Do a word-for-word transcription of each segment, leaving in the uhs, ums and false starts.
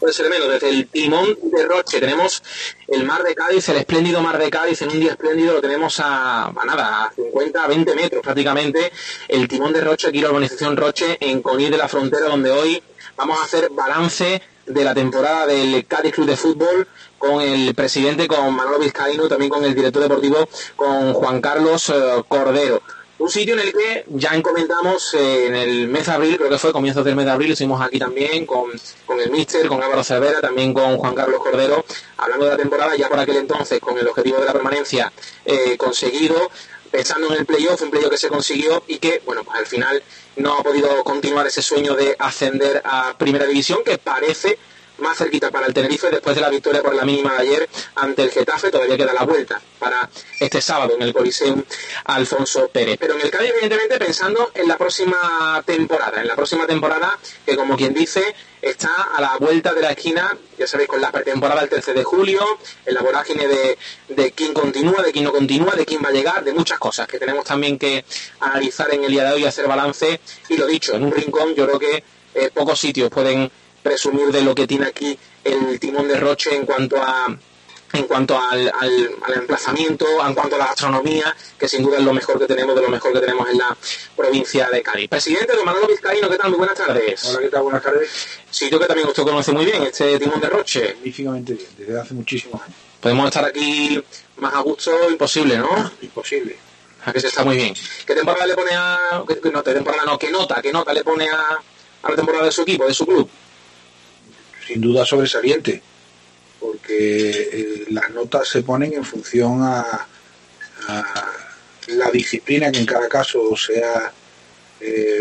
puede ser menos. Desde el timón de Roche tenemos el mar de Cádiz, el espléndido mar de Cádiz, en un día espléndido lo tenemos a, a nada, a cincuenta, a veinte metros prácticamente, el timón de Roche, aquí la urbanización Roche, en Conil de la Frontera, donde hoy vamos a hacer balance de la temporada del Cádiz Club de Fútbol, con el presidente, con Manolo Vizcaíno, también con el director deportivo, con Juan Carlos eh, Cordero. Un sitio en el que ya comentamos eh, en el mes de abril, creo que fue comienzos del mes de abril, estuvimos aquí también con, con el míster, con Álvaro Cervera, también con Juan Carlos Cordero, hablando de la temporada ya por aquel entonces, con el objetivo de la permanencia eh, conseguido, pensando en el playoff, un playoff que se consiguió y que, bueno, pues al final no ha podido continuar ese sueño de ascender a Primera División, que parece más cerquita para el Tenerife después de la victoria por la mínima de ayer ante el Getafe. Todavía queda la vuelta para este sábado en el Coliseum Alfonso Pérez. Pero en el Cádiz, evidentemente, pensando en la próxima temporada, en la próxima temporada que, como quien dice, está a la vuelta de la esquina, ya sabéis, con la pretemporada el trece de julio, en la vorágine de, de quién continúa, de quién no continúa, de quién va a llegar, de muchas cosas que tenemos también que analizar en el día de hoy, hacer balance. Y lo dicho, en un rincón yo creo que eh, pocos sitios pueden presumir de lo que tiene aquí el timón de Roche en cuanto a en cuanto al, al, al emplazamiento, en cuanto a la gastronomía, que sin duda es lo mejor que tenemos, de lo mejor que tenemos en la provincia de Cádiz. Presidente don Manolo Vizcaíno, ¿qué tal? Muy buenas tardes. Hola, ¿qué tal? Buenas tardes. Sí, yo que también usted conoce muy bien este timón de Roche. Magníficamente bien, desde hace muchísimos años. Podemos estar aquí más a gusto, imposible, ¿no? Imposible. A que se está muy bien. ¿Qué temporada le pone a... ¿Qué nota, temporada no, qué nota, qué nota le pone a, a la temporada de su equipo, de su club? Sin duda sobresaliente, porque eh, las notas se ponen en función a, a la disciplina que en cada caso sea eh,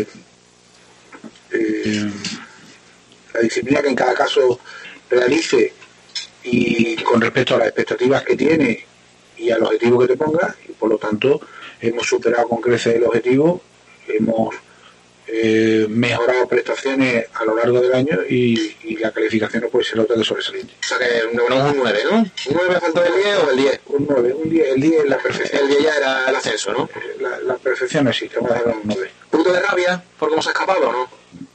eh, la disciplina que en cada caso realice, y con respecto a las expectativas que tiene y al objetivo que te ponga, y por lo tanto hemos superado con creces el objetivo, hemos Eh, mejorado prestaciones a lo largo del año y, y la calificación no puede ser otra que sobresaliente. O sea que no, no es un nueve, ¿no? ¿Un nueve falta del diez o el diez? Un nueve, un diez, el diez es la perfección. El diez ya era el ascenso, ¿no? La, la perfección no existe, vamos a dar un nueve. ¿Punto de rabia por cómo se ha escapado o no?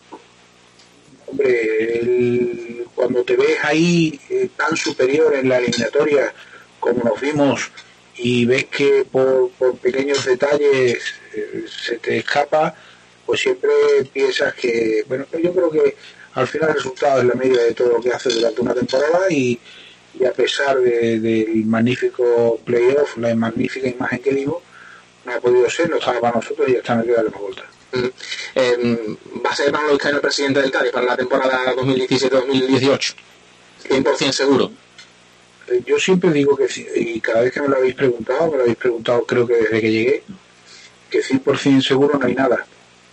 Hombre, el, cuando te ves ahí eh, tan superior en la eliminatoria como nos vimos y ves que por, por pequeños detalles eh, se te escapa, pues siempre piensas que, bueno, yo creo que al final el resultado es la media de todo lo que haces durante una temporada, y, y a pesar de, del magnífico playoff, la magnífica imagen que dimos, no ha podido ser, no estaba para nosotros y ya está, no hay que darle más vuelta. Mm. Eh, ¿Va a ser Manolo Vizcaíno el presidente del Cádiz para la temporada dos mil diecisiete dos mil dieciocho? cien por ciento seguro. Eh, yo siempre digo que, y cada vez que me lo habéis preguntado, me lo habéis preguntado creo que desde que llegué, que cien por ciento seguro no hay nada.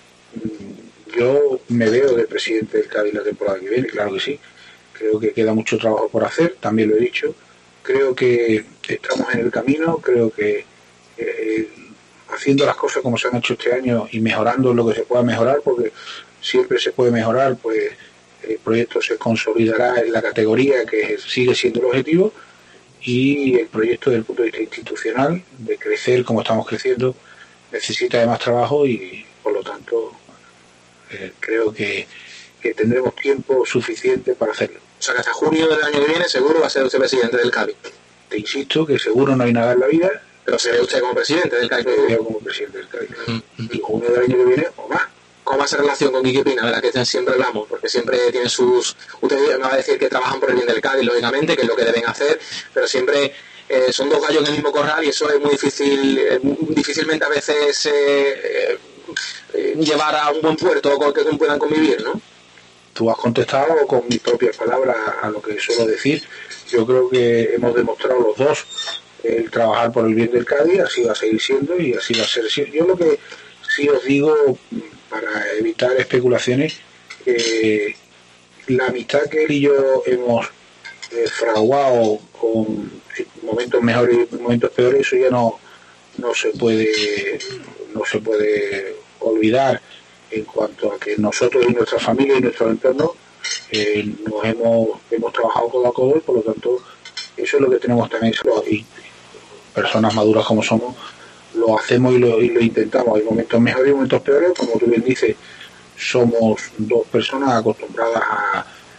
Yo me veo de presidente del Cádiz la temporada que viene, claro que sí. Creo que queda mucho trabajo por hacer, también lo he dicho. Creo que estamos en el camino, creo que eh, haciendo las cosas como se han hecho este año y mejorando lo que se pueda mejorar, porque siempre se puede mejorar, pues el proyecto se consolidará en la categoría que sigue siendo el objetivo, y el proyecto desde el punto de vista institucional, de crecer como estamos creciendo, necesita de más trabajo y por lo tanto eh, creo que, que tendremos tiempo suficiente para hacerlo. O sea que hasta junio del año que viene seguro va a ser usted presidente del Cádiz. Te insisto que seguro no hay nada en la vida, pero será usted como presidente del Cádiz. Me veo como presidente del Cádiz. Uh-huh. Y junio del año que viene o más. ¿Cómo va a ser relación con Quique Pina, de la que siempre hablamos? Porque siempre tienen sus... Usted me va a decir que trabajan por el bien del Cádiz, lógicamente, que es lo que deben hacer, pero siempre eh, son dos gallos en el mismo corral y eso es muy difícil, eh, difícilmente a veces eh, eh, llevar a un buen puerto con que puedan convivir, ¿no? Tú has contestado con mis propias palabras a lo que suelo decir. Yo creo que hemos demostrado los dos el trabajar por el bien del Cádiz, así va a seguir siendo y así va a ser. Yo lo que sí os digo, para evitar especulaciones, eh, la amistad que él y yo hemos eh, fraguado con momentos mejores y momentos peores, eso ya no no se puede no se puede olvidar, en cuanto a que nosotros y nuestra familia y nuestro entorno eh, nos hemos hemos trabajado codo a codo, y por lo tanto eso es lo que tenemos también, y personas maduras como somos lo hacemos y lo, y lo intentamos. Hay momentos mejores y momentos peores, como tú bien dices, somos dos personas acostumbradas a,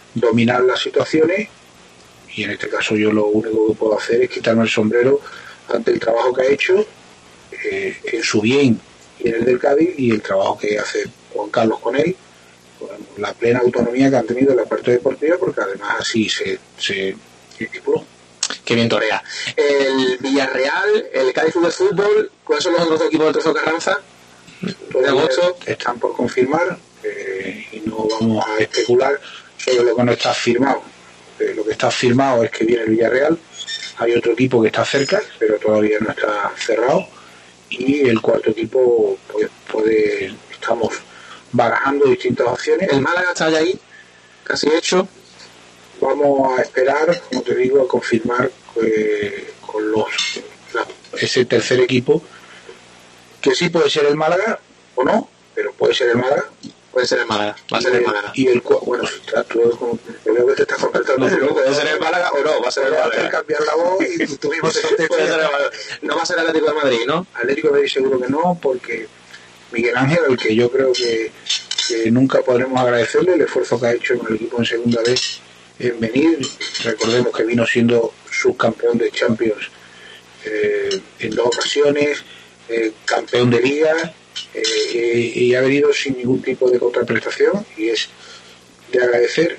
dominar las situaciones, y en este caso yo lo único que puedo hacer es quitarme el sombrero ante el trabajo que ha hecho, eh, en su bien y en el del Cádiz, y el trabajo que hace Juan Carlos con él, con la plena autonomía que han tenido en la parte deportiva, porque además así se, se estipuló. Qué bien torea. El Villarreal, el Cádiz Club de Fútbol, ¿cuáles son los otros equipos del Trofeo Carranza? De agosto están por confirmar, eh, y no vamos a especular sobre lo que no está firmado. Eh, lo que está firmado es que viene el Villarreal, hay otro equipo que está cerca, pero todavía no está cerrado, y el cuarto equipo, pues puede, estamos barajando distintas opciones. El Málaga está ya ahí, casi hecho. Vamos a esperar, como te digo, a confirmar eh, con los la, ese tercer equipo, que sí puede ser el Málaga o no, pero puede ser el Málaga. Puede ser el Málaga, va a ser el Málaga. Y el bueno, está todo como, creo que te estás contestando. No, no, puede ser el Málaga o no, va a ser el Málaga. Cambiar la voz y tuvimos ese contexto. No va a ser el Atlético de Madrid, ¿no? Atlético de Madrid seguro que no, porque Miguel Ángel, al que yo creo que, que nunca podremos agradecerle el esfuerzo que ha hecho con el equipo en segunda vez en venir. Recordemos que vino siendo subcampeón de Champions eh, en dos ocasiones, eh, campeón de Liga, eh, y ha venido sin ningún tipo de contraprestación, y es de agradecer.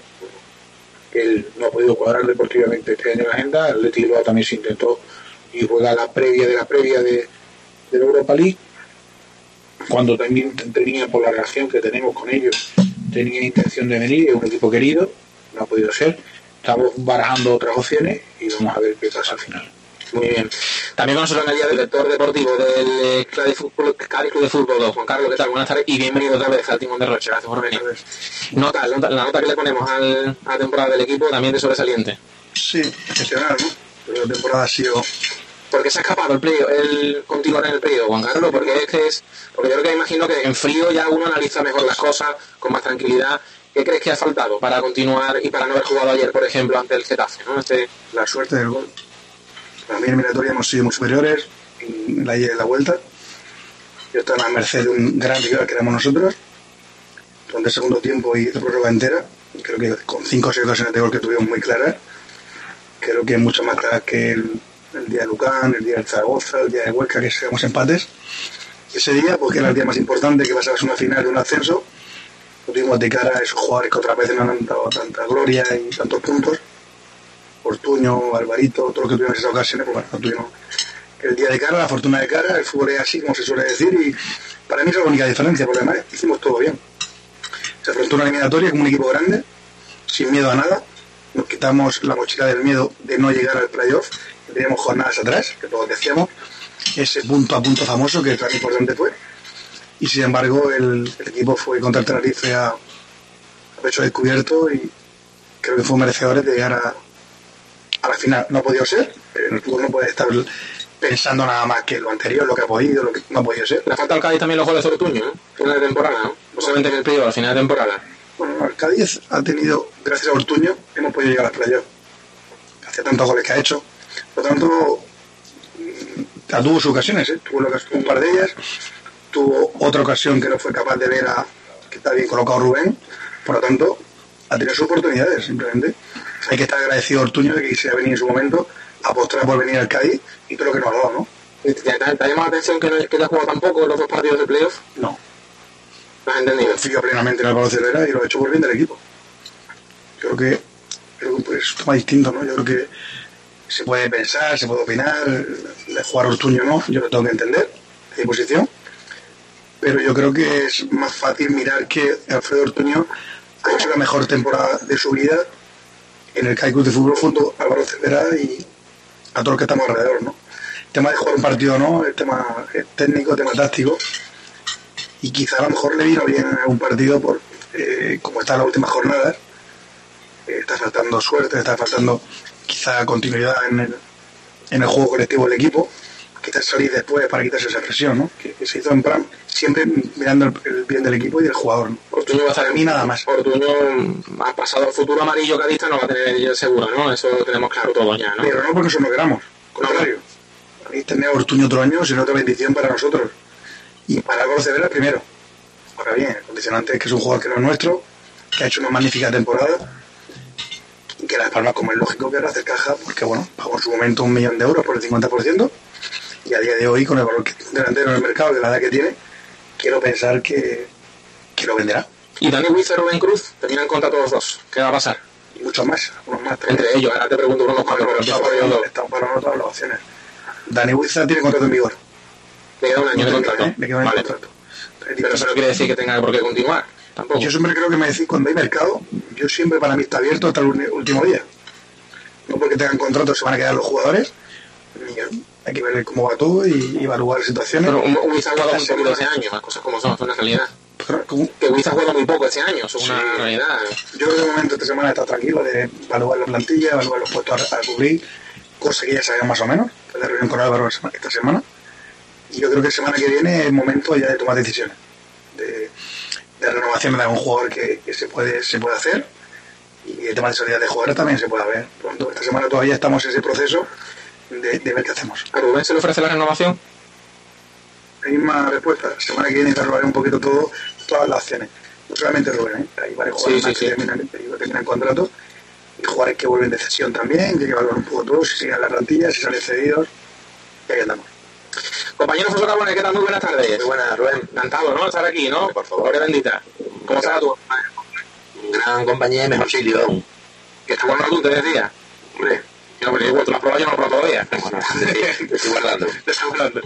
Él no ha podido cuadrar deportivamente este año en la agenda. El Athletic Bilbao también se intentó y juega la previa de la previa de, de la Europa League, cuando también tenía, por la relación que tenemos con ellos, tenía intención de venir. Es un equipo querido, no ha podido ser. Estamos barajando otras opciones y vamos a ver qué pasa al final. Muy bien. También con nosotros en el día del director deportivo del Cádiz Club de Fútbol, Juan Carlos, ¿qué tal? Buenas tardes y bienvenido otra vez al Timón de Roche. Gracias por venir. Nota, la nota que le ponemos al, a la temporada del equipo también de sobresaliente. Sí, excepcional, ¿no? Pero la temporada ha sido... ¿Por qué se ha escapado el playoff, el continuar en el playoff, Juan Carlos? Porque es que es, porque yo creo que imagino que en frío ya uno analiza mejor las cosas con más tranquilidad. ¿Qué crees que ha faltado para continuar y para no haber jugado ayer, por ejemplo, ante el Getafe, ¿no? Este... La suerte del gol. Para mí en eliminatoria hemos sido muy superiores en la ida y en la vuelta. Yo estaba a la merced de un gran rival que éramos nosotros. Durante el segundo tiempo y la prórroga entera, creo que con cinco o seis ocasiones de gol que tuvimos muy claras, creo que mucho más claras que el, el día de Lucán, el día de Zaragoza, el día de Huesca, que sacamos empates. Ese día, porque era el día más importante, que pasabas una final de un ascenso, lo tuvimos de cara a esos jugadores que otras veces no han dado tanta gloria y tantos puntos. Ortuño, Alvarito, todos los que tuvimos esas ocasiones, pues bueno, no tuvimos el día de cara, la fortuna de cara. El fútbol es así, como se suele decir, y para mí es la única diferencia, porque además hicimos todo bien. Se afrontó una eliminatoria como un equipo grande, sin miedo a nada. Nos quitamos la mochila del miedo de no llegar al playoff, que teníamos jornadas atrás, que todos decíamos, ese punto a punto famoso que tan importante fue. Y sin embargo, el, el equipo fue contra el Tenerife a, a pecho descubierto, y creo que fue merecedores de llegar a a la final. No ha podido ser, en el fútbol no puede estar pensando nada más que lo anterior, lo que ha podido, lo que no ha podido ser. Le falta al Cádiz también los goles de Ortuño, ¿no? Final de temporada, ¿no? No solamente en el periodo, al final de temporada. Bueno, el Cádiz ha tenido, gracias a Ortuño, hemos podido llegar al playoff. Hace tantos goles que ha hecho. Por lo tanto, tuvo sus ocasiones, ¿eh? Tuvo un par de ellas. Tuvo otra ocasión que no fue capaz de ver a que está bien colocado Rubén. Por lo tanto, ha tenido sus oportunidades, simplemente. Hay que estar agradecido a Ortuño de que quisiera venir en su momento a apostar por venir al Cádiz y todo lo que nos ha dado, ¿no? ¿Te, te, te ha llamado la atención que no, que no ha jugado tampoco los dos partidos de playoff? No. ¿Lo has entendido? Confío plenamente en Álvaro Cervera y lo he hecho por bien del equipo. Yo creo que, creo que pues, es un tema distinto, ¿no? Yo creo que se puede pensar, se puede opinar, de jugar Ortuño no, yo lo tengo que entender, de mi posición. Pero yo creo que es más fácil mirar que Alfredo Ortuño ha hecho la mejor temporada de su vida en el Cádiz Club de Fútbol junto a Álvaro Cervera y a todos los que estamos alrededor, ¿no? El tema de jugar un partido no, el tema técnico, el tema táctico, y quizá a lo mejor le vino bien a un partido por eh, como está en las últimas jornadas, eh, está faltando suerte, está faltando quizá continuidad en el, en el juego colectivo del equipo, quizás salir después para quitarse esa presión, ¿no? Que, que se hizo en plan siempre mirando el, el bien del equipo y del jugador, ¿no? Ortuño va a estar a mí nada más. Ortuño ha pasado el futuro amarillo cadista, no va a tener yo seguro, ¿no? Eso lo tenemos claro todo ya, ¿no? Pero no porque eso no queramos, al contrario. A mí tener a Ortuño otro año sería otra bendición para nosotros y para Álvaro Cervera primero. Ahora bien, el condicionante es que es un jugador que no es nuestro, que ha hecho una magnífica temporada que Las Palmas, como es lógico, querrá hacer caja, porque bueno, pagó en su momento un millón de euros por el cincuenta por ciento, y a día de hoy, con el valor que delantero en el mercado, de la edad que tiene, quiero pensar que, que lo venderá. Y Dani Huiza y Rubén Cruz terminan contrato los dos. ¿Qué va a pasar? Y muchos más, unos más. Entre tres. Ellos, ahora te pregunto unos cuantos, pero estamos para, estamos para todas las opciones. Dani Huiza tiene contrato en vigor. Le queda un año de contrato. ¿Eh? Le queda un año de contrato. Pero eso no quiere decir que tenga por qué continuar. Tampoco. Yo siempre creo que me decís, cuando hay mercado, yo siempre para mí está abierto hasta el último día. No porque tengan contrato se van a quedar los jugadores. Hay que ver cómo va todo y, y evaluar situaciones. Pero un Huiza ha jugado muy poquito ese año, las cosas como son, es una realidad. ¿Cómo? Que Huiza ha jugado muy poco este año, eso es sí, una realidad. Yo creo que de momento esta semana está tranquilo de evaluar la plantilla, evaluar los puestos a, a cubrir, cosa que ya sabemos más o menos, la reunión con Álvaro esta semana. Y yo creo que la semana que viene es el momento ya de tomar decisiones. De, de renovación de algún jugador que, que se puede se puede hacer, y el tema de salida de jugadores también se puede ver pronto. Esta semana todavía estamos en ese proceso de, de ver qué hacemos. ¿A Rubén se le ofrece la renovación? La misma respuesta. La semana que viene evaluaré un poquito todo, todas las acciones. No solamente Rubén, ¿eh? Hay varios jugadores sí, más sí, que sí. terminan, terminan contrato, y jugadores que vuelven de cesión también, que hay que evaluar un poco todo, si siguen la plantilla, si salen cedidos, y ahí andamos. Compañero José Carbone, ¿qué tal? Muy buenas tardes. Muy buenas, Rubén. Encantado, ¿no? Estar aquí, ¿no? Por favor. Gloria bendita. ¿Cómo estás tú? Gran compañía y mejor sitio aún. Que está bueno tú, te decía. Hombre. No, pero igual, tú lo has probado, yo no lo he probado todavía. Bueno, te estoy guardando. Te estoy guardando.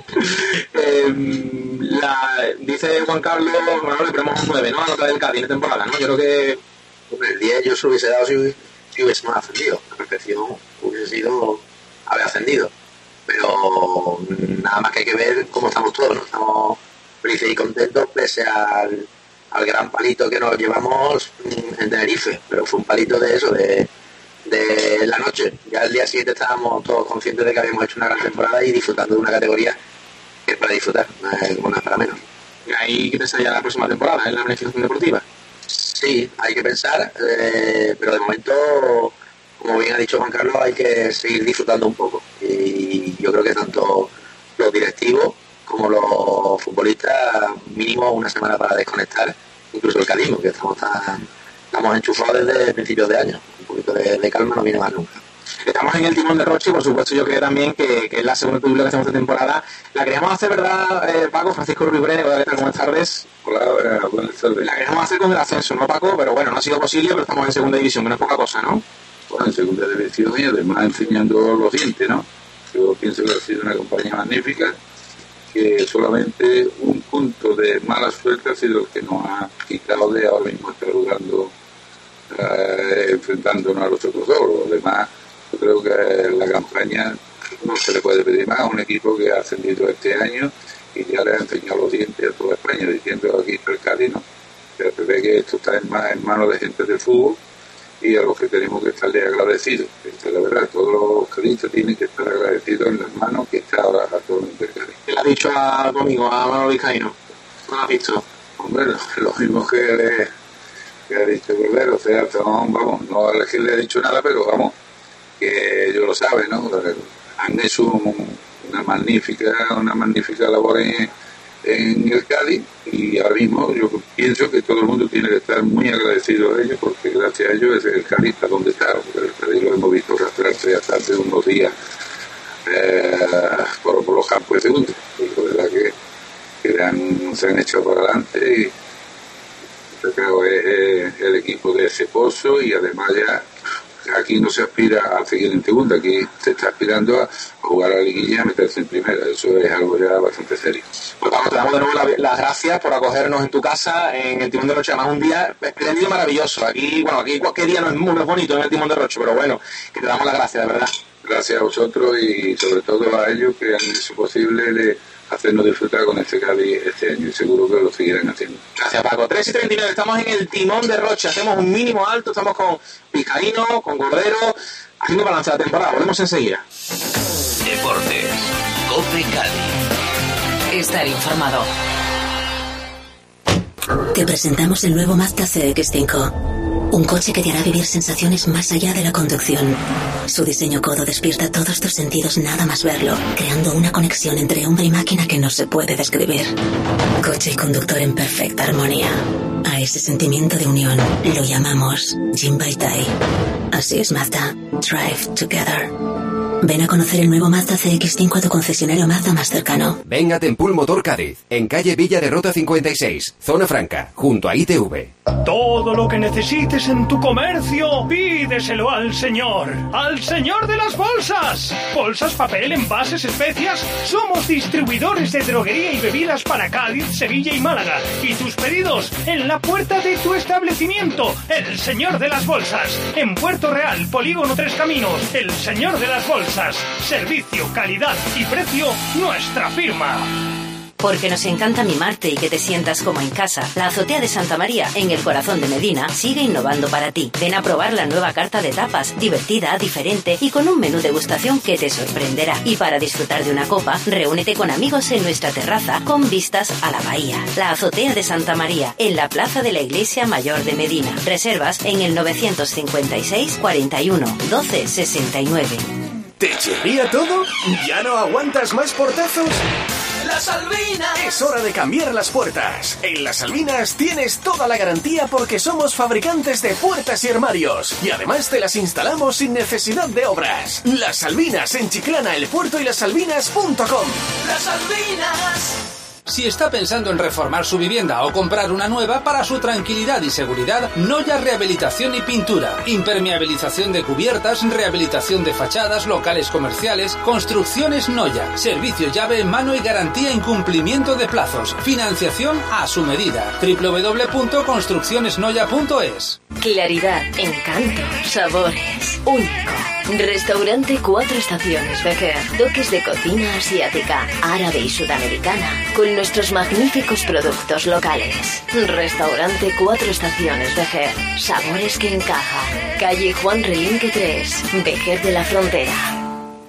eh, la, dice Juan Carlos, bueno, le ponemos un nueve, ¿no? A nota del Cádiz de temporada, ¿no? Yo creo que... Hombre, el diez yo se lo hubiese dado si, si hubiésemos ascendido. La perfección hubiese sido haber ascendido. Pero nada más que hay que ver cómo estamos todos, ¿no? Estamos felices y contentos pese al, al gran palito que nos llevamos en Tenerife. Pero fue un palito de eso, de... de la noche. Ya el día siguiente estábamos todos conscientes de que habíamos hecho una gran temporada y disfrutando de una categoría que es para disfrutar, no es, no es para menos. ¿Y ahí qué pensáis ya la próxima temporada, en la beneficación deportiva? Sí, hay que pensar, eh, pero de momento, como bien ha dicho Juan Carlos, hay que seguir disfrutando un poco. Y yo creo que tanto los directivos como los futbolistas, mínimo una semana para desconectar, incluso el cadismo, que estamos tan... Estamos enchufados desde principios de año. Un poquito de, de calma no viene más nunca. Estamos en el timón de Roche y por supuesto yo creo también que, que es la segunda película que hacemos de temporada. La queríamos hacer, ¿verdad, eh, Paco? Francisco Ruiz-Brene, ¿qué tal? Buenas tardes. Hola, buenas tardes. La queríamos hacer con el ascenso, ¿no, Paco? Pero bueno, no ha sido posible, pero estamos en segunda división, que no es poca cosa, ¿no? Bueno, en segunda división y además enseñando los dientes, ¿no? Yo pienso que ha sido una campaña magnífica, que solamente un punto de mala suerte ha sido el que nos ha quitado de ahora mismo estar jugando, eh, enfrentándonos a los otros dos. Los demás, yo creo que la campaña no se le puede pedir más a un equipo que ha ascendido este año y ya le ha enseñado los dientes a toda España, diciendo aquí está el Cádiz, ¿no? Que ve que esto está en, más, en manos de gente del fútbol y a los que tenemos que estarle agradecidos. Esta es la verdad, todos los cadistas tienen que estar agradecidos en las manos que está ahora actualmente el Cádiz. ¿Qué le ha dicho a tu amigo, a Manolo Vizcaíno? ¿No lo has visto? Hombre, lo mismo que le, que ha dicho Cordero, o sea, son, vamos, no es que le he dicho nada, pero vamos, que ellos lo saben, ¿no? Han hecho un, una magnífica, una magnífica labor en, en el Cádiz y ahora mismo yo pienso que todo el mundo tiene que estar muy agradecido a ellos porque gracias a ellos es el Cádiz está donde está, porque el Cádiz lo hemos visto arrastrarse hasta hace unos días eh, por, por los campos de segundo, pues la verdad que, que han, se han echado para adelante y creo que es el equipo de ese pozo y además ya aquí no se aspira a seguir en segunda, aquí se está aspirando a, a jugar a la liguilla y a meterse en primera, eso es algo ya bastante serio. Pues vamos, te damos de nuevo la, las gracias por acogernos en tu casa en el Timón de Roche, además un día espléndido y maravilloso, aquí, bueno, aquí cualquier día no es muy bonito en el Timón de Roche, pero bueno, que te damos las gracias, de verdad. Gracias a vosotros y sobre todo a ellos que han hecho posible de hacernos disfrutar con este Cádiz este año y seguro que lo seguirán haciendo. Gracias, Paco. tres y treinta y nueve, estamos en el Timón de Roche, hacemos un mínimo alto, estamos con Vizcaíno, con Cordero, haciendo balance de la temporada. Volvemos enseguida. Deportes, COPE Cádiz. Estar informado. Te presentamos el nuevo Mazda C X cinco. Un coche que te hará vivir sensaciones más allá de la conducción. Su diseño codo despierta todos tus sentidos nada más verlo, creando una conexión entre hombre y máquina que no se puede describir. Coche y conductor en perfecta armonía. A ese sentimiento de unión lo llamamos Jinbaitai. Así es Mazda. Drive together. Ven a conocer el nuevo Mazda C X cinco a tu concesionario Mazda más cercano. Ven a Tempul Motor Cádiz, en calle Villa de Rota cincuenta y seis, Zona Franca, junto a I T V. Todo lo que necesites en tu comercio, pídeselo al señor. ¡Al señor de las bolsas! Bolsas, papel, envases, especias. Somos distribuidores de droguería y bebidas para Cádiz, Sevilla y Málaga. Y tus pedidos en la puerta de tu establecimiento. El señor de las bolsas. En Puerto Real, Polígono Tres Caminos. El señor de las bolsas. Servicio, calidad y precio, nuestra firma. Porque nos encanta mimarte y que te sientas como en casa, la Azotea de Santa María, en el corazón de Medina, sigue innovando para ti. Ven a probar la nueva carta de tapas, divertida, diferente y con un menú degustación que te sorprenderá. Y para disfrutar de una copa, reúnete con amigos en nuestra terraza con vistas a la bahía. La Azotea de Santa María, en la plaza de la Iglesia Mayor de Medina. Reservas en el novecientos cincuenta y seis, cuarenta y uno, doce, sesenta y nueve. ¿Te chirría todo? ¿Ya no aguantas más portazos? ¡Las Albinas! Es hora de cambiar las puertas. En Las Albinas tienes toda la garantía porque somos fabricantes de puertas y armarios. Y además te las instalamos sin necesidad de obras. Las Albinas en Chiclana, El Puerto y lasalbinas punto com. ¡Las Albinas! Si está pensando en reformar su vivienda o comprar una nueva, para su tranquilidad y seguridad, Noya Rehabilitación y Pintura. Impermeabilización de cubiertas, rehabilitación de fachadas, locales comerciales, construcciones Noya. Servicio llave en mano y garantía en cumplimiento de plazos. Financiación a su medida. doble u doble u doble u punto construcciones noya punto es. Claridad, encanto, sabores, único. Restaurante Cuatro Estaciones Vejer. Toques de cocina asiática, árabe y sudamericana, con nuestros magníficos productos locales. Restaurante Cuatro Estaciones Vejer. Sabores que encajan. Calle Juan Relinque tres, Vejer de la Frontera.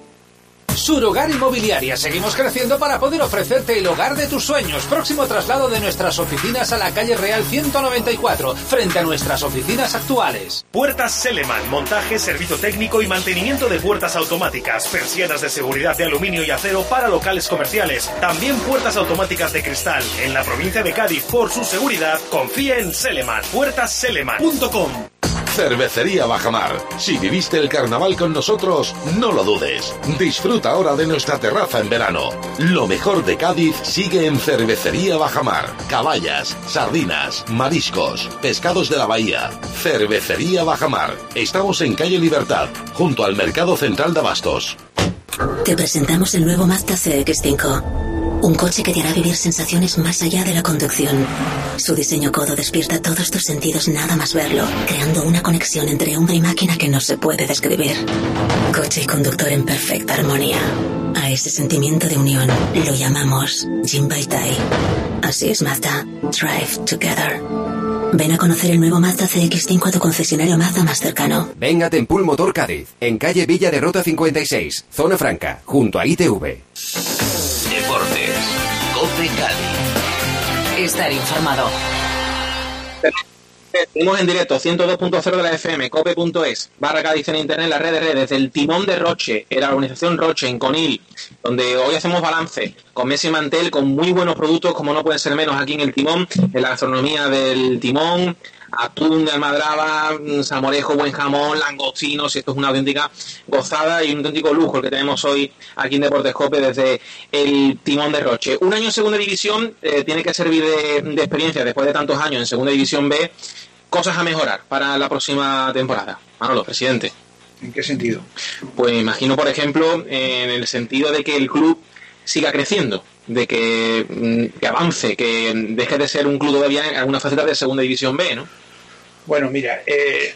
Surhogar Inmobiliaria. Seguimos creciendo para poder ofrecerte el hogar de tus sueños. Próximo traslado de nuestras oficinas a la calle Real ciento noventa y cuatro, frente a nuestras oficinas actuales. Puertas Seleman. Montaje, servicio técnico y mantenimiento de puertas automáticas. Persianas de seguridad de aluminio y acero para locales comerciales. También puertas automáticas de cristal. En la provincia de Cádiz, por su seguridad, confía en Seleman. puertas seleman punto com. Cervecería Bajamar. Si viviste el carnaval con nosotros, no lo dudes. Disfruta ahora de nuestra terraza en verano. Lo mejor de Cádiz sigue en Cervecería Bajamar. Caballas, sardinas, mariscos, pescados de la bahía. Cervecería Bajamar. Estamos en calle Libertad, junto al Mercado Central de Abastos. Te presentamos el nuevo Mazda C X cinco. Un coche que te hará vivir sensaciones más allá de la conducción. Su diseño codo despierta todos tus sentidos nada más verlo, creando una conexión entre hombre y máquina que no se puede describir. Coche y conductor en perfecta armonía. A ese sentimiento de unión lo llamamos Jinbaitai. Así es Mazda. Drive together. Ven a conocer el nuevo Mazda C X cinco a tu concesionario Mazda más cercano. Ven a Tempul Motor Cádiz, en calle Villa de Rota cincuenta y seis, Zona Franca, junto a I T V. Deportes. COPE Cádiz. Estar informado. Seguimos en directo, ciento dos punto cero de la F M, cope punto es, barra Cádiz en internet, la red de redes, el timón de Roche, en la organización Roche, en Conil, donde hoy hacemos balance con Messi Mantel, con muy buenos productos, como no pueden ser menos aquí en el timón, en la gastronomía del timón, atún de almadraba, salmorejo, buen jamón, langostinos, y esto es una auténtica gozada y un auténtico lujo el que tenemos hoy aquí en Deportes Cope desde el timón de Roche. Un año en segunda división eh, tiene que servir de, de experiencia después de tantos años en segunda división B. Cosas a mejorar para la próxima temporada. Manolo, presidente. ¿En qué sentido? Pues me imagino, por ejemplo, en el sentido de que el club siga creciendo, de que, que avance, que deje de ser un club todavía en alguna faceta de segunda división B, ¿no? Bueno, mira, eh,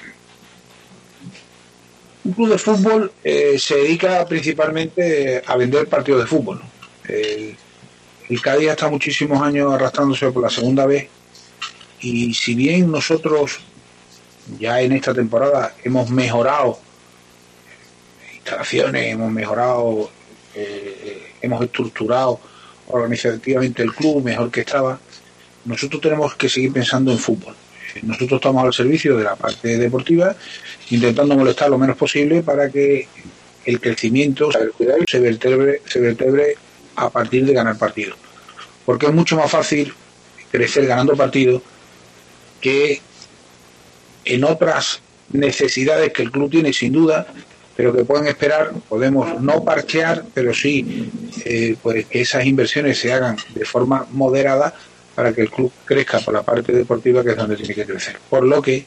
un club de fútbol eh, se dedica principalmente a vender partidos de fútbol, ¿no? El, el Cádiz está muchísimos años arrastrándose por la segunda B. Y si bien nosotros ya en esta temporada hemos mejorado instalaciones, hemos mejorado, eh, hemos estructurado organizativamente el club mejor que estaba, nosotros tenemos que seguir pensando en fútbol. Nosotros estamos al servicio de la parte deportiva, intentando molestar lo menos posible para que el crecimiento se vertebre, se vertebre a partir de ganar partidos. Porque es mucho más fácil crecer ganando partidos que en otras necesidades que el club tiene, sin duda, pero que pueden esperar, podemos no parchear, pero sí eh, pues que esas inversiones se hagan de forma moderada para que el club crezca por la parte deportiva, que es donde tiene que crecer. Por lo que,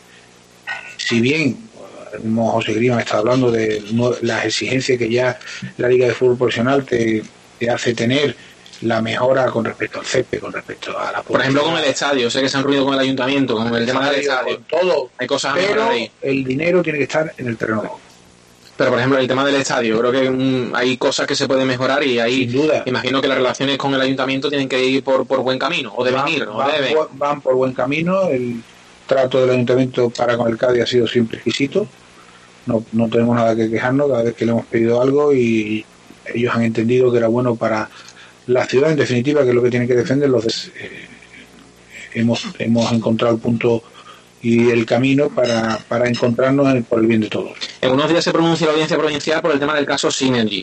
si bien como José Grima está hablando de no, las exigencias que ya la Liga de Fútbol Profesional te, te hace tener, la mejora con respecto al césped, con respecto a la... Por ejemplo, con el estadio, sé que se han ruido con el ayuntamiento, con el tema del estadio, todo, hay cosas a pero mejorar ahí. El dinero tiene que estar en el terreno de juego. Pero, por ejemplo, el tema del estadio, creo que mm, hay cosas que se pueden mejorar y ahí sin duda. Imagino que las relaciones con el ayuntamiento tienen que ir por, por buen camino, o deben van, ir, o van, deben. Por, van por buen camino. El trato del ayuntamiento para con el Cádiz ha sido siempre exquisito. No, no tenemos nada que quejarnos cada vez que le hemos pedido algo y ellos han entendido que era bueno para la ciudad, en definitiva, que es lo que tienen que defender. Los des, eh, hemos, hemos encontrado el punto y el camino para, para encontrarnos en, por el bien de todos. En unos días se pronuncia la audiencia provincial por el tema del caso Synergy.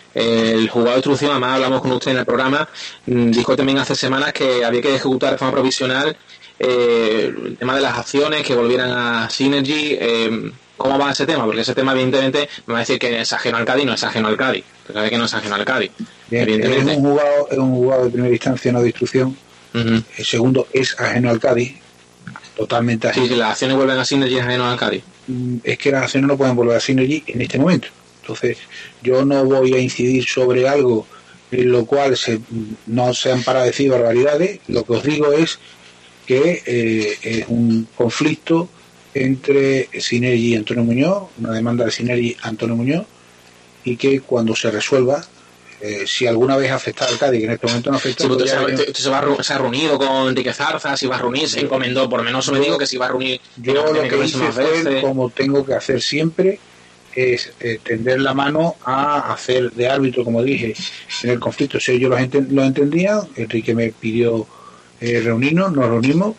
El juzgado de instrucción, además hablamos con usted en el programa, dijo también hace semanas que había que ejecutar de forma provisional eh, el tema de las acciones, que volvieran a Synergy. Eh, ¿Cómo va ese tema? Porque ese tema, evidentemente, me va a decir que es ajeno al Cádiz, no es ajeno al Cádiz. Pero sabe que no es ajeno al Cádiz. Bien, evidentemente. Es un juzgado, es un juzgado de primera instancia, no de instrucción. Uh-huh. El segundo es ajeno al Cádiz. Totalmente ajeno. Sí, si las acciones vuelven a Synergy, es ajeno al Cádiz. Es que las acciones no pueden volver a Synergy en este momento. Entonces, yo no voy a incidir sobre algo en lo cual se, no se han para decir barbaridades. Lo que os digo es que eh, es un conflicto entre Synergy y Antonio Muñoz, una demanda de Synergy a Antonio Muñoz, y que cuando se resuelva, eh, si alguna vez afecta al Cádiz, que en este momento no afecta... Sí, usted, se, usted, usted se, va, se ha reunido con Enrique Zarza, si va a reunir, se encomendó, por lo menos me digo que si va a reunir... Yo lo que, que hice fue, como tengo que hacer siempre, es eh, tender la mano a hacer de árbitro, como dije, en el conflicto. Si ellos lo, ent lo entendían, Enrique me pidió eh, reunirnos, nos reunimos,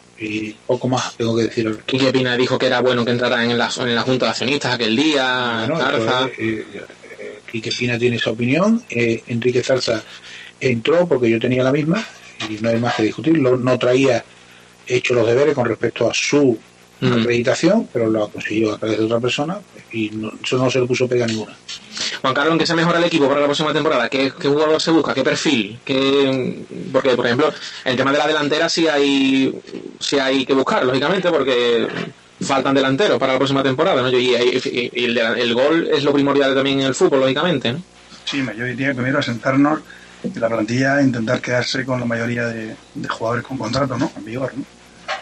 y poco más tengo que decir. Quique Pina dijo que era bueno que entrara en la, en la Junta de Accionistas aquel día. Bueno, Zarza. Pues, eh, eh, Quique Pina tiene esa opinión. Eh, Enrique Zarza entró porque yo tenía la misma y no hay más que discutirlo. No traía hecho los deberes con respecto a su mm. acreditación, pero lo consiguió a través de otra persona y no, eso no se le puso pega ninguna. Juan Carlos, ¿en qué se mejora el equipo para la próxima temporada? ¿Qué, qué jugador se busca? ¿Qué perfil? ¿Qué... Porque, por ejemplo, el tema de la delantera sí hay sí hay que buscar, lógicamente, porque faltan delanteros para la próxima temporada, ¿no? Y, y, y el, el gol es lo primordial también en el fútbol, lógicamente, ¿no? Sí, yo diría que primero asentarnos en la plantilla e intentar quedarse con la mayoría de, de jugadores con contrato, ¿no? En vigor, ¿no?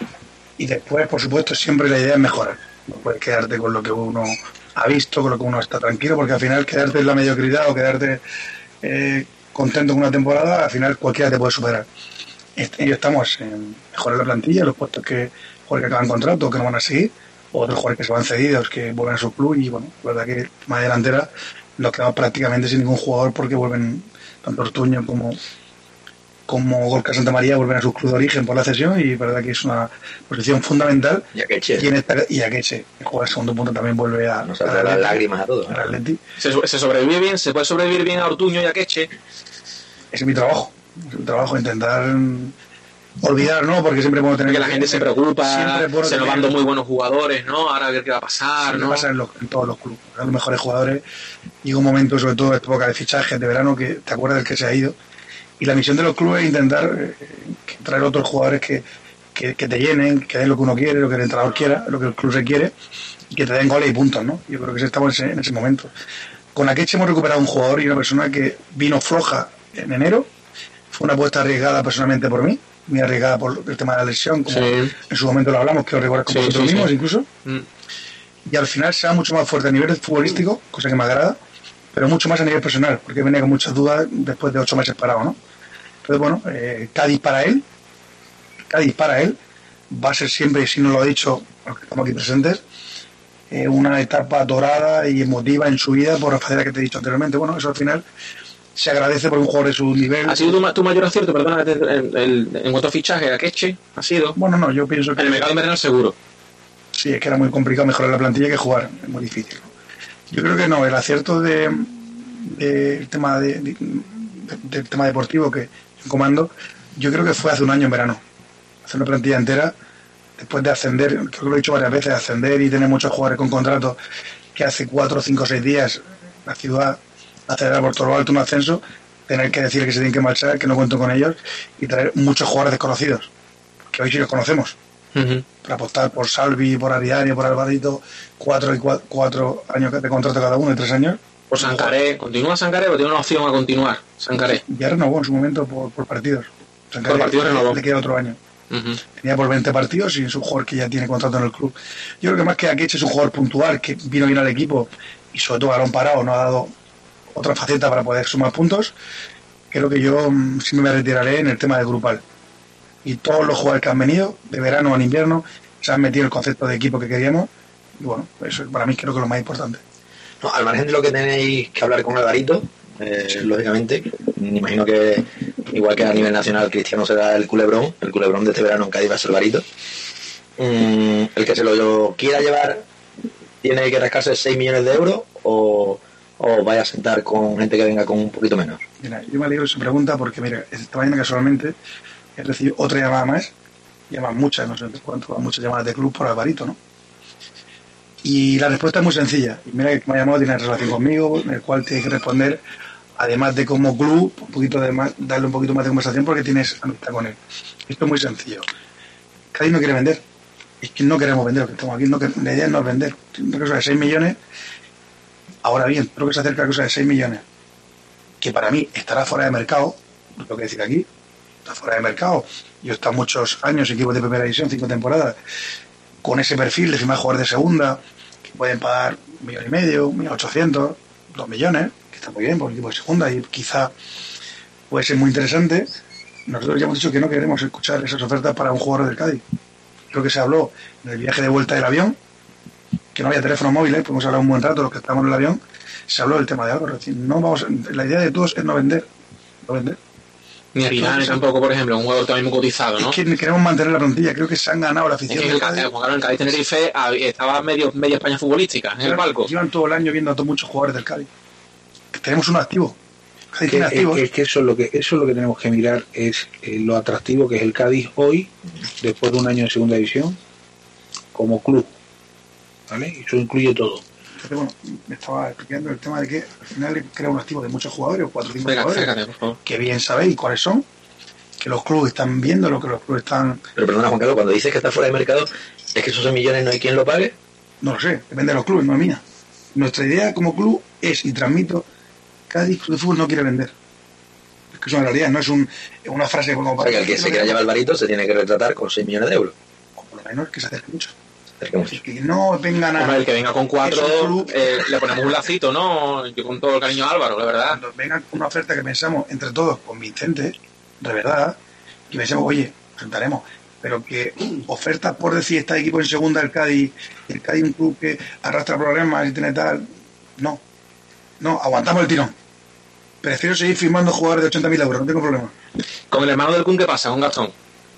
Y después, por supuesto, siempre la idea es mejorar. No puedes quedarte con lo que uno ha visto, con lo que uno está tranquilo, porque al final quedarte en la mediocridad o quedarte eh, contento con una temporada, al final cualquiera te puede superar. Este, y estamos en mejorar la plantilla, los puestos que jugadores que acaban contrato, que no van a seguir, o otros jugadores que se van cedidos, que vuelven a su club, y bueno, la verdad que más delantera nos quedamos prácticamente sin ningún jugador porque vuelven, tanto Ortuño como como Gorka Santa María vuelven a su club de origen por la cesión, y verdad que es una posición fundamental. Y Akeche. Y Akeche, el jugador de segundo punto, también vuelve a... Nos saldrá las lágrimas a todos. Se, se sobrevive bien, se puede sobrevivir bien a Ortuño y a Akeche. Ese es mi trabajo, es mi trabajo, intentar olvidar, ¿no? Porque siempre puedo tener... Porque la gente se preocupa, se nos van muy buenos jugadores, ¿no? Ahora a ver qué va a pasar, sí, ¿no? pasa en, los, en todos los clubes, los mejores jugadores. Llega un momento, sobre todo en esta época de fichajes de verano, que te acuerdas del que se ha ido. Y la misión de los clubes es intentar eh, traer otros jugadores que, que, que te llenen, que den lo que uno quiere, lo que el entrenador quiera, lo que el club requiere, y que te den goles y puntos, ¿no? Yo creo que estamos en ese, en ese momento. Con Akeche hemos recuperado un jugador y una persona que vino floja en enero. Fue una apuesta arriesgada personalmente por mí, muy arriesgada por el tema de la lesión, como sí. En su momento lo hablamos, que lo recuerdas con sí, vosotros sí, mismos sí. incluso. Mm. Y al final se va mucho más fuerte a nivel futbolístico, cosa que me agrada, pero mucho más a nivel personal, porque venía con muchas dudas después de ocho meses parado, ¿no? Entonces, bueno, eh, Cádiz para él, Cádiz para él, va a ser siempre, si no lo he dicho, los que estamos aquí presentes, eh, una etapa dorada y emotiva en su vida por la facilidad que te he dicho anteriormente. Bueno, eso al final se agradece por un jugador de su nivel. ¿Ha sido tu, tu mayor acierto, perdona, el, el, el, en cuanto a fichaje, Akeche? ¿Ha sido? Bueno, no, yo pienso que... El mercado invernal seguro. Sí, es que era muy complicado mejorar la plantilla que jugar, es muy difícil. Yo creo que no, el acierto de, de, el tema de, de, de, del tema deportivo que comando, yo creo que fue hace un año en verano. Hacer una plantilla entera después de ascender, creo que lo he dicho varias veces, ascender y tener muchos jugadores con contratos, que hace cuatro, cinco, seis días la ciudad acelerar por todo lo alto un ascenso, tener que decir que se tienen que marchar, que no cuento con ellos, y traer muchos jugadores desconocidos, que hoy sí los conocemos, uh-huh. para apostar por Salvi, por Ariario, por Alvarito, cuatro y cuatro, cuatro años de contrato cada uno, y tres años. Por Sancaré, ¿continúa Sancaré o tiene una opción a continuar? Sancaré. Ya renovó en su momento por, por partidos. Sancaré por partidos renovó. Le queda otro año. Uh-huh. Tenía por veinte partidos y es un jugador que ya tiene contrato en el club. Yo creo que más que Akeche es un jugador puntual que vino bien al equipo y sobre todo Aaron Parado no ha dado otra faceta para poder sumar puntos. Creo que yo sí me retiraré en el tema del grupal. Y todos los jugadores que han venido, de verano o en invierno, se han metido el concepto de equipo que queríamos. Y bueno, eso para mí creo que es lo más importante. No, al margen de lo que tenéis que hablar con Alvarito, eh, lógicamente, me imagino que igual que a nivel nacional Cristiano será el culebrón, el culebrón de este verano en Cádiz va a ser Alvarito. Mm, el que se lo quiera llevar tiene que rascarse seis millones de euros o, o vaya a sentar con gente que venga con un poquito menos. Mira, yo me alegro de su pregunta porque, mira, esta mañana casualmente he recibido otra llamada más, llaman muchas, no sé cuánto, muchas llamadas de club por Alvarito, ¿no? Y la respuesta es muy sencilla. Mira que me ha llamado, tiene relación conmigo, en el cual tienes que responder, además de como club, un poquito de más, darle un poquito más de conversación porque tienes amistad con él. Esto es muy sencillo. Cádiz no quiere vender. Es que no queremos vender, lo que estamos aquí. No, la idea no es vender. Una cosa de seis millones. Ahora bien, creo que se acerca a cosa de seis millones. Que para mí estará fuera de mercado. Lo tengo que decir aquí. Está fuera de mercado. Yo he estado muchos años, equipos de primera división, cinco temporadas, con ese perfil de firmar jugadores de segunda, que pueden pagar un millón y medio, un millón ochocientos, dos millones, que está muy bien por el equipo de segunda y quizá puede ser muy interesante. Nosotros ya hemos dicho que no queremos escuchar esas ofertas para un jugador del Cádiz. Creo que se habló en el viaje de vuelta del avión, que no había teléfono móvil, ¿eh? Podemos hablar un buen rato los que estamos en el avión, se habló del tema de Álvaro. Es decir, no vamos, la idea de todos es no vender, no vender. Ni Aguilar tampoco, por ejemplo, un jugador también muy cotizado, ¿no? Es que queremos mantener la plantilla, creo que se han ganado la afición. Es que el Cádiz, claro, en Cádiz Tenerife estaba medio, media España futbolística en el palco. Llevan todo el año viendo a todos muchos jugadores del Cádiz. Tenemos uno activo. Cádiz tiene activos. Es, es que eso es lo que eso es lo que tenemos que mirar, es eh, lo atractivo que es el Cádiz hoy, después de un año de segunda división, como club, ¿vale? Y eso incluye todo. Entonces, bueno, me estaba explicando el tema de que al final crea un activo de muchos jugadores, o cuatro o cinco Venga, jugadores, fíjate, por favor. Que bien sabéis cuáles son, que los clubes están viendo, lo que los clubes están... Pero perdona, Juan Carlos, cuando dices que está fuera de mercado, ¿es que esos seis millones no hay quien lo pague? No lo sé, depende de los clubes, no es mía. Nuestra idea como club es, y transmito, Cádiz Club de Fútbol no quiere vender. Es que es una realidad, no es un, una frase como para... O sea, que el que se quiera llevar Alvarito se tiene que retratar con seis millones de euros. O por lo menos que se acerque mucho. Mucho. Que no vengan a... Hombre, el que venga con cuatro, eh, le ponemos un lacito, ¿no? Yo con todo el cariño a Álvaro, la verdad. Cuando vengan con una oferta que pensamos entre todos convincente, de verdad, que pensemos, oye, presentaremos, pero que ofertas por decir está equipo en segunda el Cádiz, el Cádiz un club que arrastra problemas y tiene tal, no, no, aguantamos el tirón. Prefiero seguir firmando jugadores de ochenta mil euros, no tengo problema. ¿Con el hermano del Kun qué pasa, con Gastón?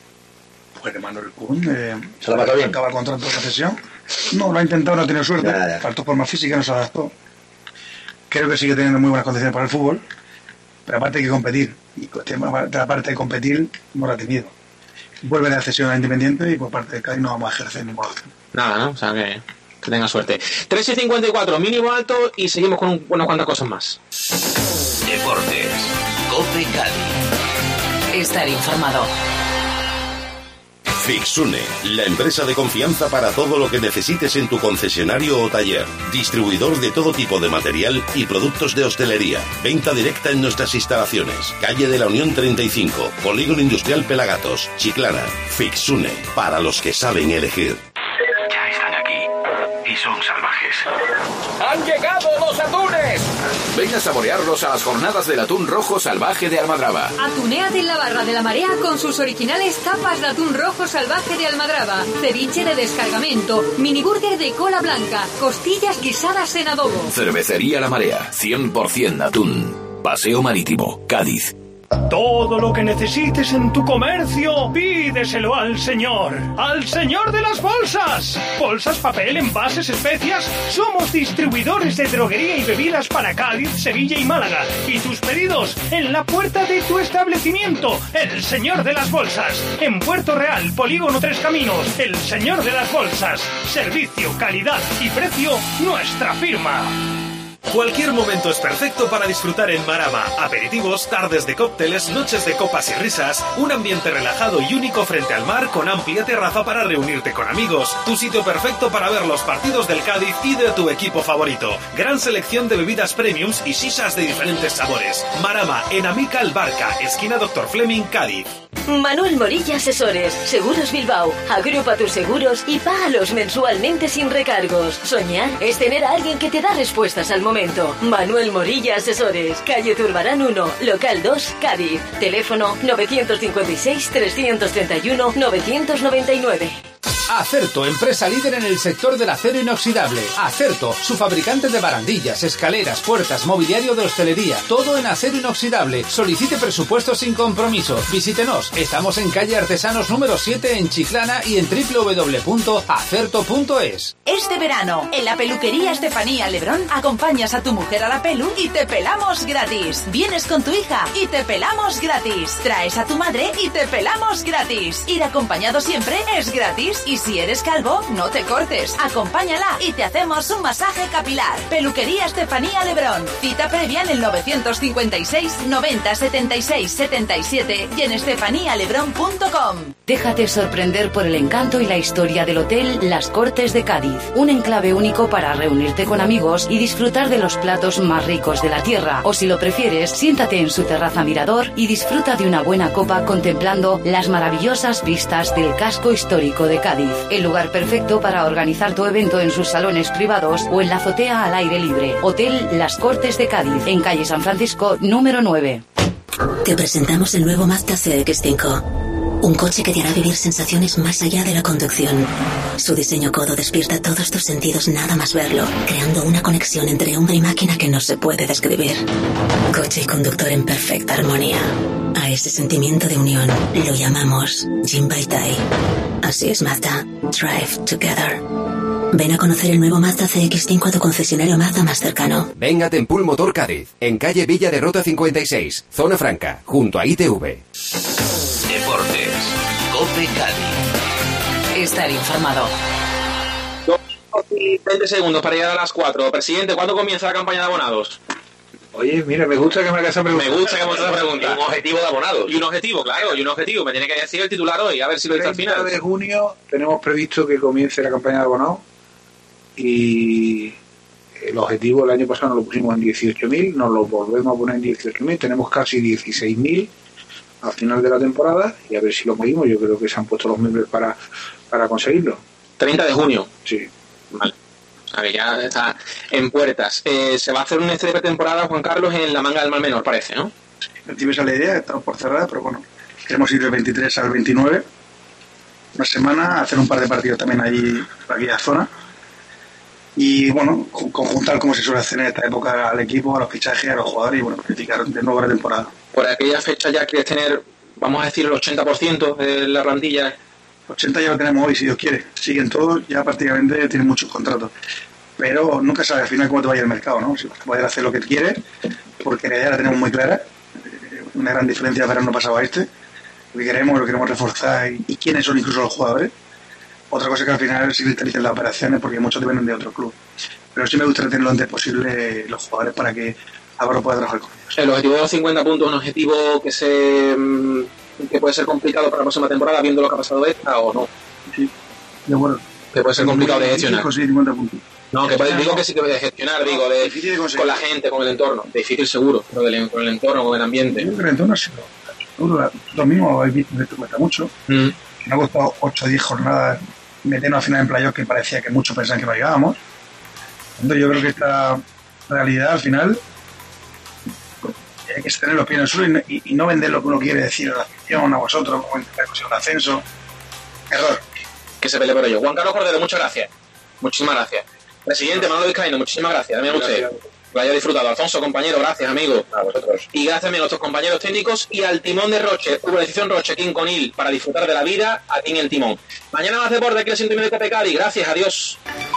Pues el hermano del Kun eh, ¿se lo ha pasado bien? Acaba el contrato de concesión. No, lo ha intentado, no ha tenido suerte. Ya, ya. Faltó forma física, no se adaptó. Creo que sigue teniendo muy buenas condiciones para el fútbol, pero aparte hay que competir. Y de la parte de competir no la ha tenido. Vuelve la cesión a Independiente y por parte de Cádiz no vamos a ejercer ninguna opción. Nada, ¿no? O sea que, que tenga suerte. trece cincuenta y cuatro, mínimo alto, y seguimos con un, unas cuantas cosas más. Deportes. COPE Cádiz. Estar informado. Fixune, la empresa de confianza para todo lo que necesites en tu concesionario o taller. Distribuidor de todo tipo de material y productos de hostelería. Venta directa en nuestras instalaciones. Calle de la Unión treinta y cinco, Polígono Industrial Pelagatos, Chiclana. Fixune, para los que saben elegir. Ya están aquí y son salvajes. ¡Han llegado los atunes! Ven a saborearlos a las jornadas del atún rojo salvaje de Almadraba. Atunéate en la barra de la Marea con sus originales tapas de atún rojo salvaje de Almadraba, ceviche de descargamento, mini burger de cola blanca, costillas guisadas en adobo. Cervecería La Marea, cien por ciento atún. Paseo Marítimo, Cádiz. Todo lo que necesites en tu comercio, pídeselo al Señor. ¡Al Señor de las bolsas! Bolsas, papel, envases, especias. Somos distribuidores de droguería y bebidas para Cádiz, Sevilla y Málaga. Y tus pedidos en la puerta de tu establecimiento. El Señor de las bolsas. En Puerto Real, Polígono Tres Caminos. El Señor de las bolsas. Servicio, calidad y precio, nuestra firma. Cualquier momento es perfecto para disfrutar en Marama. Aperitivos, tardes de cócteles, noches de copas y risas, un ambiente relajado y único frente al mar con amplia terraza para reunirte con amigos. Tu sitio perfecto para ver los partidos del Cádiz y de tu equipo favorito. Gran selección de bebidas premiums y shisas de diferentes sabores. Marama, en Amica Albarca, esquina Doctor Fleming, Cádiz. Manuel Morilla Asesores, Seguros Bilbao. Agrupa tus seguros y págalos mensualmente sin recargos. Soñar es tener a alguien que te da respuestas al momento. Manuel Morilla Asesores, calle Zurbarán uno, local dos, Cádiz. Teléfono novecientos cincuenta y seis, trescientos treinta y uno, novecientos noventa y nueve. Acerto, empresa líder en el sector del acero inoxidable. Acerto, su fabricante de barandillas, escaleras, puertas, mobiliario de hostelería. Todo en acero inoxidable. Solicite presupuesto sin compromiso. Visítenos. Estamos en calle Artesanos número siete en Chiclana y en doble u doble u doble u punto acerto punto es. Este verano, en la peluquería Estefanía Lebrón, acompañas a tu mujer a la pelu y te pelamos gratis. Vienes con tu hija y te pelamos gratis. Traes a tu madre y te pelamos gratis. Ir acompañado siempre es gratis. Y si eres calvo, no te cortes. Acompáñala y te hacemos un masaje capilar. Peluquería Estefanía Lebrón. Cita previa en el novecientos cincuenta y seis, noventa, setenta y seis, setenta y siete y en estefanía lebrón punto com. Déjate sorprender por el encanto y la historia del Hotel Las Cortes de Cádiz. Un enclave único para reunirte con amigos y disfrutar de los platos más ricos de la tierra. O si lo prefieres, siéntate en su terraza mirador y disfruta de una buena copa contemplando las maravillosas vistas del casco histórico de Cádiz. El lugar perfecto para organizar tu evento en sus salones privados o en la azotea al aire libre. Hotel Las Cortes de Cádiz, en calle San Francisco, número nueve. Te presentamos el nuevo Mazda C X cinco. Un coche que te hará vivir sensaciones más allá de la conducción. Su diseño codo despierta todos tus sentidos nada más verlo, creando una conexión entre hombre y máquina que no se puede describir. Coche y conductor en perfecta armonía. A ese sentimiento de unión lo llamamos Jinbaitai. Así es Mazda. Drive together. Ven a conocer el nuevo Mazda C X cinco a tu concesionario Mazda más cercano. Venga a Tempul Motor Cádiz, en calle Villa de Rota cincuenta y seis, Zona Franca, junto a I T V. Deportes. COPE Cádiz. Estar informado. veinte segundos para llegar a las cuatro. Presidente, ¿cuándo comienza la campaña de abonados? Oye, mira, me gusta que me hagas esa pregunta. Me gusta que me hagas esa pregunta. Y un objetivo de abonados. Y un objetivo, claro, y un objetivo. Me tiene que decir el titular hoy, a ver si lo he dicho al final. El treinta de junio tenemos previsto que comience la campaña de abonados y el objetivo el año pasado nos lo pusimos en dieciocho mil, nos lo volvemos a poner en dieciocho mil, tenemos casi dieciséis mil al final de la temporada y a ver si lo movimos. Yo creo que se han puesto los miembros para, para conseguirlo. treinta de junio. Sí. Vale. O sea, que ya está en puertas. Eh, se va a hacer un este de pretemporada, Juan Carlos, en la Manga del Mar Menor, parece, ¿no? En principio esa es la idea, estamos por cerrada, pero bueno, queremos ir del veintitrés al veintinueve, una semana, hacer un par de partidos también ahí, por aquella zona. Y bueno, conjuntar como se suele hacer en esta época al equipo, a los fichajes, a los jugadores y bueno, planificar de nuevo la temporada. Por aquella fecha ya quieres tener, vamos a decir, el ochenta por ciento de la plantilla. ochenta ya lo tenemos hoy, si Dios quiere. Siguen todos, ya prácticamente tienen muchos contratos. Pero nunca sabes al final cómo te va a ir el mercado, ¿no? Si vas a poder hacer lo que quieres, porque la idea la tenemos muy clara. Una gran diferencia del verano pasado a este. Lo que queremos, lo queremos reforzar y, y quiénes son incluso los jugadores. Otra cosa es que al final se cristalizan las operaciones porque muchos dependen de otro club. Pero sí me gustaría tener lo antes posible los jugadores para que Álvaro pueda trabajar con ellos. El objetivo de los cincuenta puntos es un objetivo que se que puede ser complicado para la próxima temporada, viendo lo que ha pasado esta o no. Sí, de acuerdo. Que puede ser complicado de gestionar. cincuenta puntos. No, que puede, digo que sí que puede gestionar, digo, de, de con la gente, con el entorno. Difícil seguro, pero del, con el entorno, con el ambiente. Yo creo que el entorno sí. Seguro, lo mismo habéis visto que esto cuesta mucho. Mm. Que nos ha costado ocho o diez jornadas meternos al final en playoff que parecía que muchos pensaban que no llegábamos. Entonces yo creo que esta realidad al final hay que tener los pies en el suelo y, y, y no vender lo que uno quiere decir a la afición, a vosotros, como intentar conseguir un ascenso. Error. Que se pelee por ello. Juan Carlos Cordero, muchas gracias. Muchísimas gracias. Presidente Manolo Vizcaíno, muchísimas gracias. También a usted. lo haya disfrutado. Alfonso, compañero, gracias, amigo. A vosotros. Y gracias también a nuestros compañeros técnicos y al timón de Roche, urbanización Roche, King Conil, para disfrutar de la vida, a ti en el timón. Mañana más deporte, aquí el ciento y medio de Cope Cádiz. Gracias, adiós.